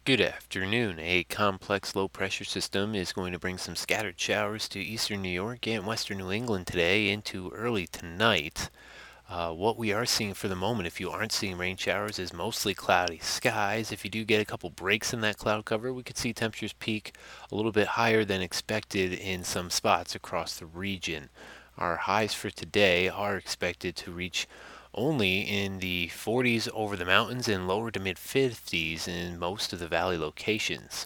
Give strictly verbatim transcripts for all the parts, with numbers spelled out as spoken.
Good afternoon. A complex low pressure system is going to bring some scattered showers to eastern New York and western New England today into early tonight. Uh, what we are seeing for the moment, if you aren't seeing rain showers, is mostly cloudy skies. If you do get a couple breaks in that cloud cover, we could see temperatures peak a little bit higher than expected in some spots across the region. Our highs for today are expected to reach only in the forties over the mountains and lower to mid fifties in most of the valley locations.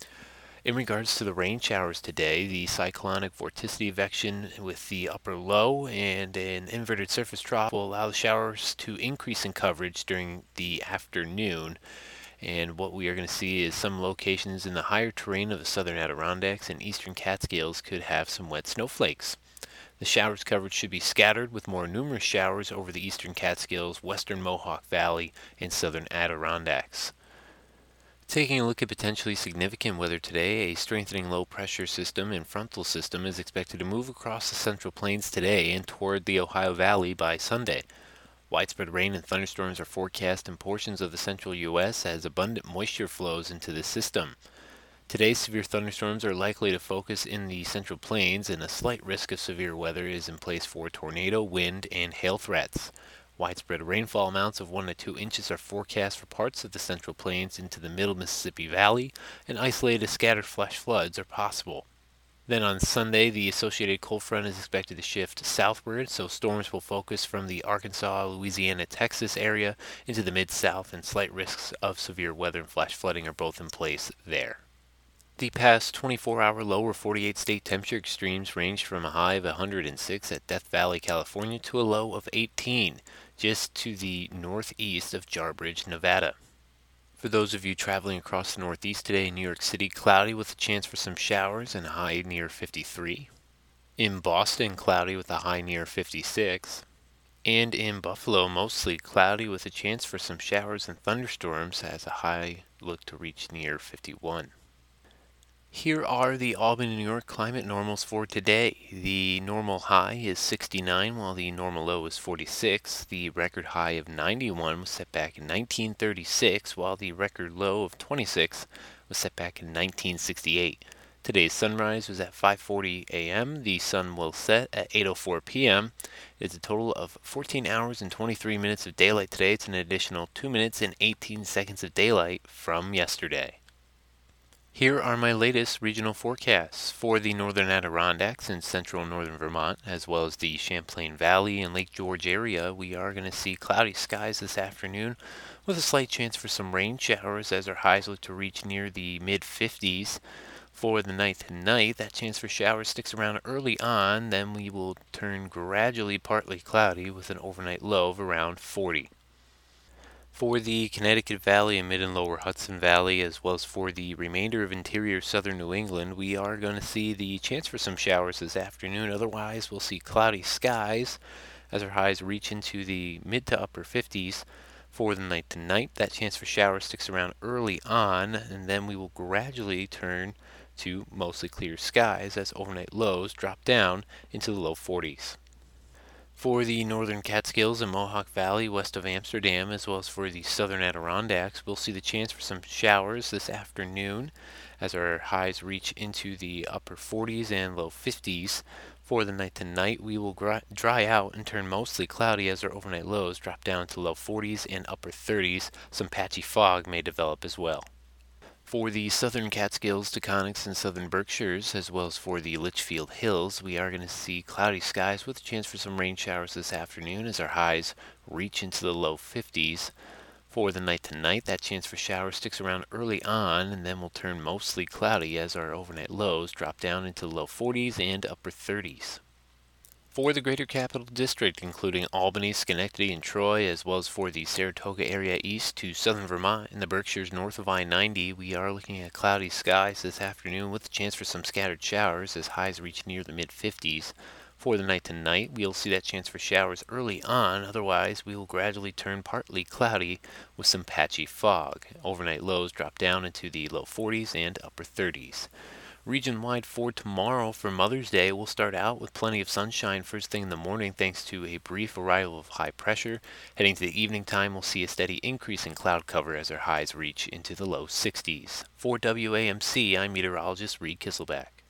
In regards to the rain showers today, the cyclonic vorticity vection with the upper low and an inverted surface trough will allow the showers to increase in coverage during the afternoon. And what we are going to see is some locations in the higher terrain of the southern Adirondacks and eastern Catskills could have some wet snowflakes. The showers coverage should be scattered with more numerous showers over the eastern Catskills, western Mohawk Valley, and southern Adirondacks. Taking a look at potentially significant weather today, a strengthening low pressure system and frontal system is expected to move across the central plains today and toward the Ohio Valley by Sunday. Widespread rain and thunderstorms are forecast in portions of the central U S as abundant moisture flows into the system. Today's severe thunderstorms are likely to focus in the central plains, and a slight risk of severe weather is in place for tornado, wind, and hail threats. Widespread rainfall amounts of one to two inches are forecast for parts of the central plains into the middle Mississippi Valley, and isolated scattered flash floods are possible. Then on Sunday, the associated cold front is expected to shift southward, so storms will focus from the Arkansas, Louisiana, Texas area into the mid-south, and slight risks of severe weather and flash flooding are both in place there. The past twenty-four hour lower forty-eight state temperature extremes ranged from a high of one hundred six at Death Valley, California, to a low of eighteen, just to the northeast of Jarbidge, Nevada. For those of you traveling across the northeast today, in New York City, cloudy with a chance for some showers and a high near fifty-three. In Boston, cloudy with a high near fifty-six. And in Buffalo, mostly cloudy with a chance for some showers and thunderstorms as a high look to reach near fifty-one. Here are the Albany, New York climate normals for today. The normal high is sixty-nine, while the normal low is forty-six. The record high of ninety-one was set back in nineteen thirty-six, while the record low of twenty-six was set back in nineteen sixty-eight. Today's sunrise was at five forty a m The sun will set at eight oh four p m It's a total of fourteen hours and twenty-three minutes of daylight today. It's an additional two minutes and eighteen seconds of daylight from yesterday. Here are my latest regional forecasts for the northern Adirondacks and central northern Vermont, as well as the Champlain Valley and Lake George area. We are going to see cloudy skies this afternoon with a slight chance for some rain showers as our highs look to reach near the mid fifties. For the night tonight, that chance for showers sticks around early on, then we will turn gradually partly cloudy with an overnight low of around forty. For the Connecticut Valley and mid and lower Hudson Valley, as well as for the remainder of interior southern New England, we are going to see the chance for some showers this afternoon. Otherwise, we'll see cloudy skies as our highs reach into the mid to upper fifties. For the night tonight, that chance for showers sticks around early on, and then we will gradually turn to mostly clear skies as overnight lows drop down into the low forties. For the northern Catskills and Mohawk Valley west of Amsterdam, as well as for the southern Adirondacks, we'll see the chance for some showers this afternoon as our highs reach into the upper forties and low fifties. For the night tonight, we will dry out and turn mostly cloudy as our overnight lows drop down to low forties and upper thirties. Some patchy fog may develop as well. For the southern Catskills, Taconics, and southern Berkshires, as well as for the Litchfield Hills, we are going to see cloudy skies with a chance for some rain showers this afternoon as our highs reach into the low fifties. For the night tonight, that chance for showers sticks around early on, and then will turn mostly cloudy as our overnight lows drop down into the low forties and upper thirties. For the Greater Capital District, including Albany, Schenectady, and Troy, as well as for the Saratoga area east to southern Vermont and the Berkshires north of I ninety, we are looking at cloudy skies this afternoon with a chance for some scattered showers as highs reach near the mid fifties. For the night tonight, we'll see that chance for showers early on. Otherwise, we will gradually turn partly cloudy with some patchy fog. Overnight lows drop down into the low forties and upper thirties. Region-wide for tomorrow for Mother's Day, we'll start out with plenty of sunshine first thing in the morning thanks to a brief arrival of high pressure. Heading to the evening time, we'll see a steady increase in cloud cover as our highs reach into the low sixties. For W A M C, I'm meteorologist Reed Kisselback.